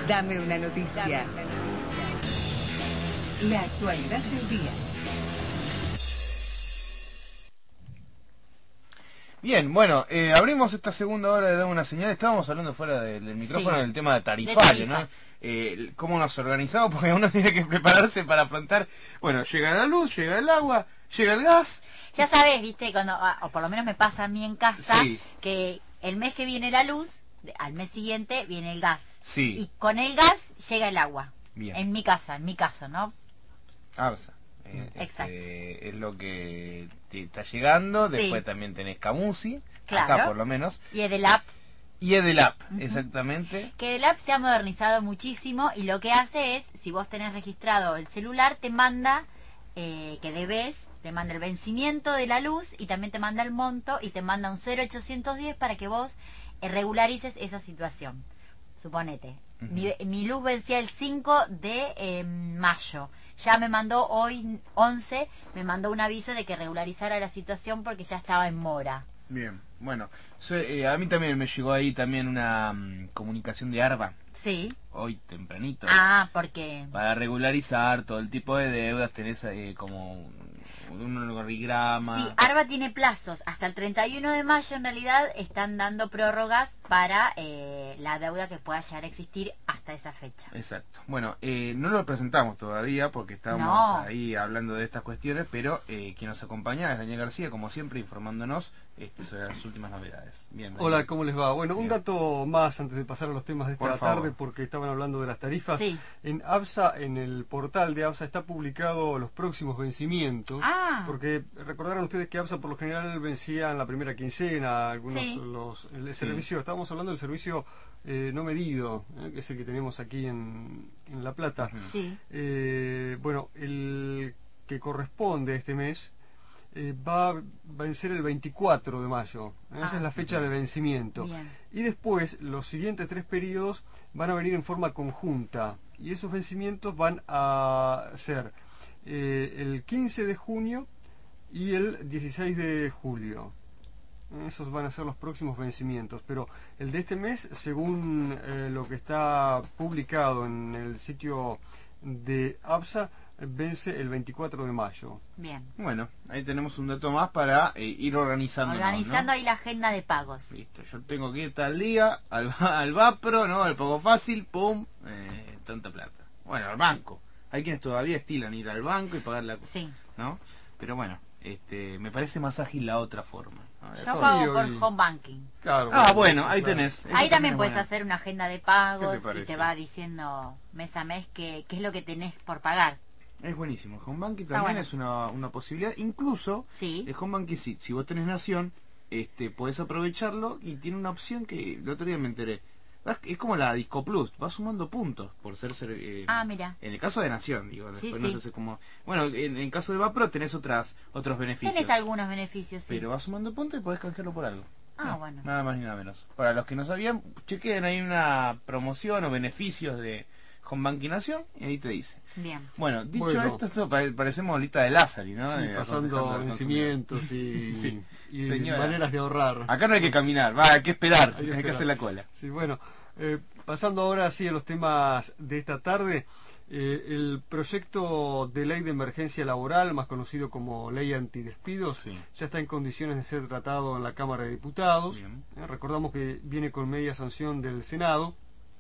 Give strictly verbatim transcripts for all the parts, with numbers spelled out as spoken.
Dame una noticia. Dame una noticia. La actualidad del día. Bien, bueno, eh, abrimos esta segunda hora de Dame una Señal. Estábamos hablando fuera de, del micrófono Sí. del tema de tarifario, De ¿no? Eh, cómo nos organizamos, porque uno tiene que prepararse para afrontar, bueno, llega la luz, llega el agua, llega el gas. Ya sabes, viste, cuando, o por lo menos me pasa a mí en casa, Sí. que el mes que viene la luz, al mes siguiente viene el gas. Sí. Y con el gas llega el agua. Bien. En mi casa, en mi caso, ¿no? Ah, o sea, eh, Exacto. este, es lo que te está llegando. Sí. Después también tenés Camusi, Claro. acá por lo menos. Y Edelap, Y Edelap, Ujú. exactamente. que Edelap se ha modernizado muchísimo y lo que hace es, si vos tenés registrado el celular, te manda eh, que debes, te manda el vencimiento de la luz y también te manda el monto y te manda un cero ochocientos diez para que vos eh, regularices esa situación. Suponete, Ujú. mi, mi luz vencía el cinco de eh, mayo. Ya me mandó hoy once, me mandó un aviso de que regularizara la situación porque ya estaba en mora. Bien, bueno, so- eh, a mí también me llegó ahí también una mm, comunicación de ARBA, Sí. hoy tempranito, Ah, porque... para regularizar todo el tipo de deudas. Tenés eh, como un, un organigrama. Sí, ARBA tiene plazos. Hasta el treinta y uno de mayo, en realidad, están dando prórrogas para eh, la deuda que pueda llegar a existir hasta esa fecha. Exacto. Bueno, eh, no lo presentamos todavía porque estábamos No. ahí hablando de estas cuestiones, pero eh, quien nos acompaña es Daniel García, como siempre, informándonos este, sobre las últimas novedades. Bien, Daniel. Hola, ¿cómo les va? Bueno, un Bien. dato más antes de pasar a los temas de esta Por favor. tarde, porque estaban hablando de las tarifas. Sí. En ABSA, en el portal de ABSA, está publicado los próximos vencimientos. Ah. Porque recordarán ustedes que ABSA por lo general vencía en la primera quincena, algunos Sí. los el servicio, estábamos hablando del servicio eh, no medido, eh, que es el que tenemos aquí en, en La Plata. Ujú. Sí. Eh, bueno, el que corresponde este mes eh, va a vencer el veinticuatro de mayo. Esa Ah. es la fecha de vencimiento. Bien. Y después, los siguientes tres periodos van a venir en forma conjunta. Y esos vencimientos van a ser eh, el quince de junio y el dieciséis de julio. Esos van a ser los próximos vencimientos. Pero el de este mes, según eh, lo que está publicado en el sitio de ABSA, vence el veinticuatro de mayo. Bien. Bueno, ahí tenemos un dato más para eh, ir organizando. Organizando ahí la agenda de pagos. Listo, yo tengo que ir tal día al, al Vapro, ¿no? Al Pago Fácil, pum, eh, tanta plata. Bueno, al banco. Hay quienes todavía estilan ir al banco y pagar la... Sí. ¿no? Pero bueno, este, me parece más ágil la otra forma. A ver, Yo todo- pago Sí, por hoy- home banking. Claro, Ah, bueno, ahí claro. tenés. Eso Ahí también es puedes bueno. hacer una agenda de ¿Qué pagos te parece? y te va diciendo mes a mes qué, qué es lo que tenés por pagar. Es buenísimo. El home banking Está también bueno. es una, una posibilidad. Incluso, Sí. el home banking, si, si vos tenés Nación, este, podés aprovecharlo y tiene una opción que el otro día me enteré. Vas- Es como la Disco Plus, vas sumando puntos por ser... ser, eh, Ah, mira. En el caso de Nación, digo. Sí, Después sí. no sé si como... Bueno, en el caso de Vapro tenés otras otros beneficios. Tenés algunos beneficios, sí. Pero vas sumando puntos y podés canjearlo por algo. Ah, No, bueno. Nada más ni nada menos. Para los que no sabían, chequen ahí una promoción o beneficios de Home Banking Nación y ahí te dice. Bien. Bueno, dicho Bueno. esto, esto pare- parecemos lista de Lázaro, ¿no? Sí, Eh, pasando aconsejando al vencimientos y, Sí. y Señora. maneras de ahorrar. consumidor. Acá no hay que caminar, va, hay que esperar, hay Hay que que, esperar. hacer la cola. Sí, bueno, eh, pasando ahora sí a los temas de esta tarde, eh, el proyecto de ley de emergencia laboral, más conocido como ley antidespidos, Sí. ya está en condiciones de ser tratado en la Cámara de Diputados. Bien. Eh, recordamos que viene con media sanción del Senado.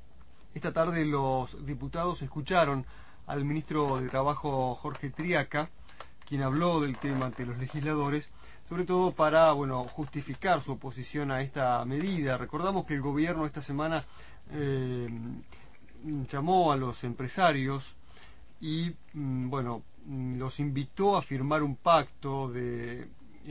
Esta tarde los diputados escucharon al ministro de Trabajo Jorge Triaca, quien habló del tema ante los legisladores, sobre todo para bueno justificar su oposición a esta medida. Recordamos que el gobierno esta semana eh, llamó a los empresarios y mm, bueno mm, los invitó a firmar un pacto de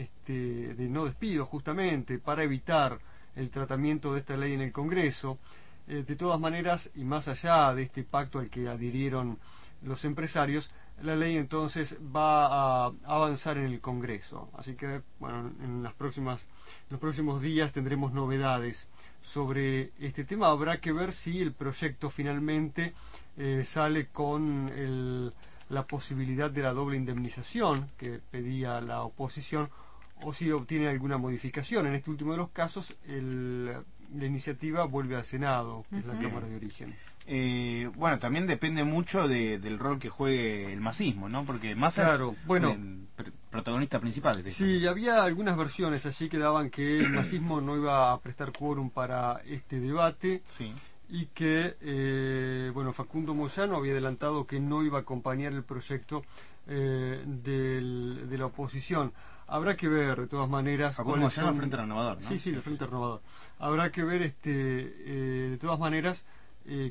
este de no despido, justamente para evitar el tratamiento de esta ley en el Congreso. Eh, de todas maneras, y más allá de este pacto al que adhirieron los empresarios, la ley entonces va a avanzar en el Congreso. Así que, bueno, en las próximas, en los próximos días tendremos novedades sobre este tema. Habrá que ver si el proyecto finalmente eh, sale con el, la posibilidad de la doble indemnización que pedía la oposición, o si obtiene alguna modificación. En este último de los casos, el la iniciativa vuelve al Senado, que es la Ujú. Cámara de Origen. Eh, bueno, también depende mucho de, del rol que juegue el masismo, ¿no? Porque Massa Claro, es bueno. el pr- protagonista principal de este Sí, había algunas versiones allí que daban que el masismo no iba a prestar quórum para este debate Sí. y que, eh, bueno, Facundo Moyano había adelantado que no iba a acompañar el proyecto eh, del- de la oposición. Habrá que ver, de todas maneras, Facundo cuáles Moyano, son- Frente Renovador, ¿no? Sí, sí, del Frente Renovador. Habrá que ver, este, eh, de todas maneras, eh,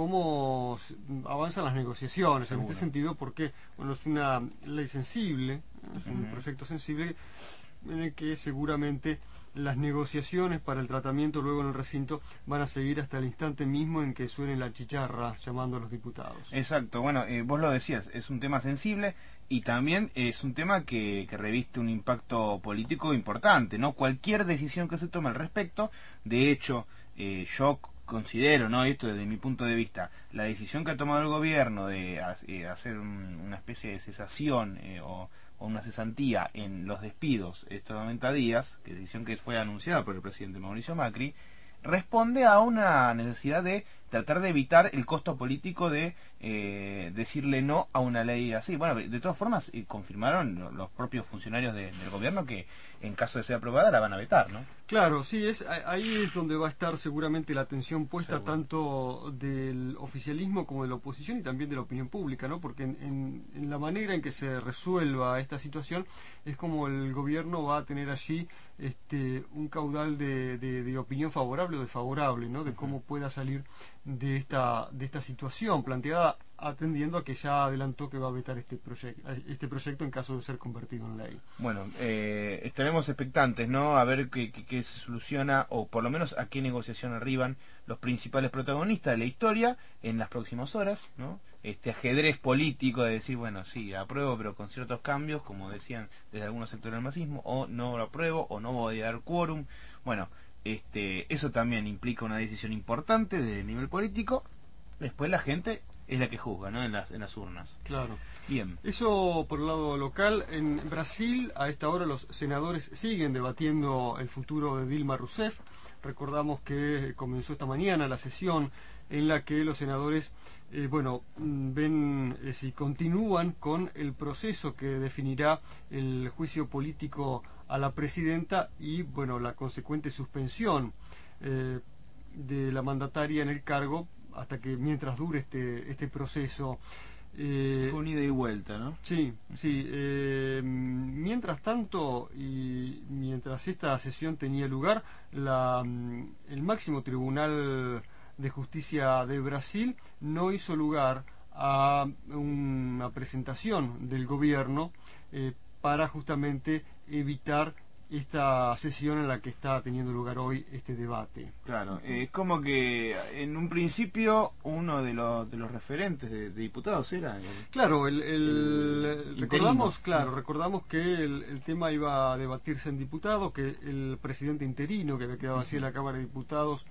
cómo s- avanzan las negociaciones Seguro. en este sentido, porque bueno, es una ley sensible, es un Ujú. proyecto sensible en el que seguramente las negociaciones para el tratamiento luego en el recinto van a seguir hasta el instante mismo en que suene la chicharra llamando a los diputados. Exacto, bueno, eh, vos lo decías, es un tema sensible y también es un tema que, que reviste un impacto político importante, ¿no? Cualquier decisión que se tome al respecto, de hecho, eh, yo considero, ¿no? Esto desde mi punto de vista, la decisión que ha tomado el gobierno de ha- eh, hacer un- una especie de cesación eh, o, o una cesantía en los despidos estos noventa días, que decisión que fue anunciada por el presidente Mauricio Macri, responde a una necesidad de tratar de evitar el costo político de eh, decirle no a una ley así. Bueno, de todas formas, eh, confirmaron lo- los propios funcionarios de- del gobierno que en caso de ser aprobada la van a vetar, ¿no? Claro, sí, es a- ahí es donde va a estar seguramente la atención puesta Seguro. tanto del oficialismo como de la oposición y también de la opinión pública, ¿no? Porque en, en- en la manera en que se resuelva esta situación es como el gobierno va a tener allí este un caudal de, de- de opinión favorable o desfavorable, ¿no? De cómo pueda salir de esta de esta situación planteada atendiendo a que ya adelantó que va a vetar este proyecto este proyecto en caso de ser convertido en ley. Bueno, eh, estaremos expectantes, ¿no? A ver qué, qué- qué se soluciona, o por lo menos a qué negociación arriban los principales protagonistas de la historia en las próximas horas, ¿no? Este ajedrez político de decir, bueno, sí, apruebo, pero con ciertos cambios, como decían desde algunos sectores del masismo, o no lo apruebo, o no voy a dar quórum. Bueno, este, eso también implica una decisión importante de nivel político. Después la gente es la que juzga, ¿no? En las, en las urnas. Claro. Bien. Eso por el lado local. En Brasil, a esta hora, los senadores siguen debatiendo el futuro de Dilma Rousseff. Recordamos que comenzó esta mañana la sesión en la que los senadores, eh, bueno, mm, ven eh, si continúan con el proceso que definirá el juicio político a la presidenta y, bueno, la consecuente suspensión eh, de la mandataria en el cargo hasta que mientras dure este este proceso. Eh, Fue un ida y vuelta, ¿no? Sí, sí. eh, mientras tanto y mientras esta sesión tenía lugar, la, mm, el máximo tribunal de justicia de Brasil no hizo lugar a una presentación del gobierno eh, para justamente evitar esta sesión en la que está teniendo lugar hoy este debate. Claro, es como que en un principio uno de los, de los referentes de, de diputados era el- Claro, el, el- El recordamos, interino. claro, recordamos que el, el tema iba a debatirse en diputado, que el presidente interino que había quedado así en la Cámara de Diputados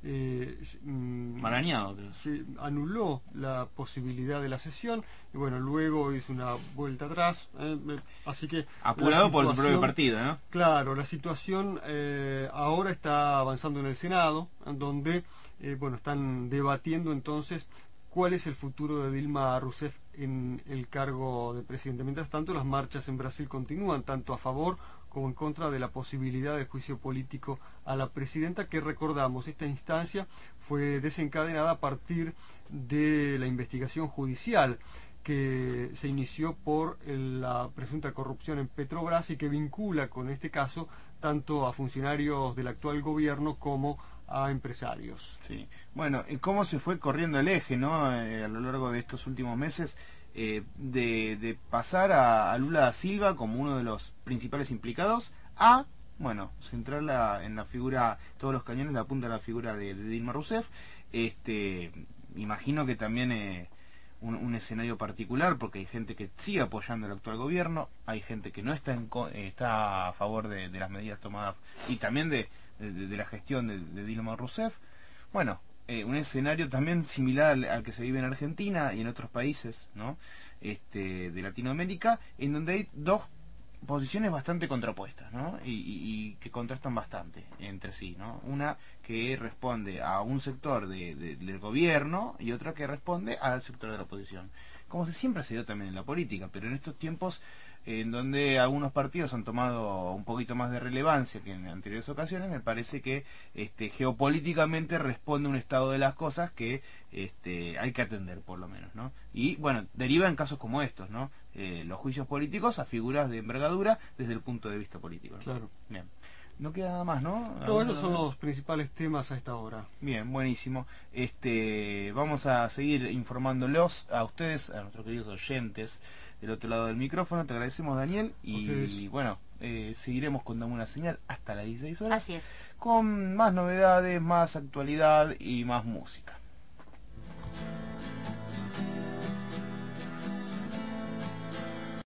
eh, mm, Marañado, creo. se anuló la posibilidad de la sesión y bueno, luego hizo una vuelta atrás, eh, eh, así que Apurado la por su propio situación- partido, ¿no? Claro, la situación eh, ahora está avanzando en el Senado, en donde eh, bueno, están debatiendo entonces cuál es el futuro de Dilma Rousseff en el cargo de presidente. Mientras tanto, las marchas en Brasil continúan, tanto a favor como en contra de la posibilidad de juicio político a la presidenta, que recordamos, esta instancia fue desencadenada a partir de la investigación judicial que se inició por el- la presunta corrupción en Petrobras y que vincula con este caso tanto a funcionarios del actual gobierno como a empresarios. Sí. Bueno, eh, cómo se fue corriendo el eje, ¿no? Eh, a lo largo de estos últimos meses, eh, de, de pasar a, a Lula da Silva como uno de los principales implicados a, bueno, centrarla en la figura, todos los cañones la apuntan a la figura de, de Dilma Rousseff. Este, imagino que también eh, un, un escenario particular, porque hay gente que sigue apoyando al actual gobierno, hay gente que no está en, co- eh, está a favor de, de las medidas tomadas y también de, de, de la gestión de, de Dilma Rousseff. Bueno, eh, un escenario también similar al, al que se vive en Argentina y en otros países, ¿no? Este, de Latinoamérica, en donde hay dos posiciones bastante contrapuestas, ¿no? Y, y, y que contrastan bastante entre sí, ¿no? Una que responde a un sector de, de, del gobierno y otra que responde al sector de la oposición. Como se siempre se dio también en la política, pero en estos tiempos eh, en donde algunos partidos han tomado un poquito más de relevancia que en anteriores ocasiones, me parece que este, geopolíticamente responde un estado de las cosas que este, hay que atender por lo menos, ¿no? Y bueno, deriva en casos como estos, ¿no? Eh, los juicios políticos a figuras de envergadura desde el punto de vista político, ¿no? Claro. Bien. No queda nada más, ¿no? No, esos son los principales temas a esta hora. Bien, buenísimo. Este, vamos a seguir informándolos a ustedes, a nuestros queridos oyentes del otro lado del micrófono. Te agradecemos, Daniel, y, y bueno, eh, seguiremos con Dame una Señal hasta las dieciséis horas. Así es. Con más novedades, más actualidad y más música.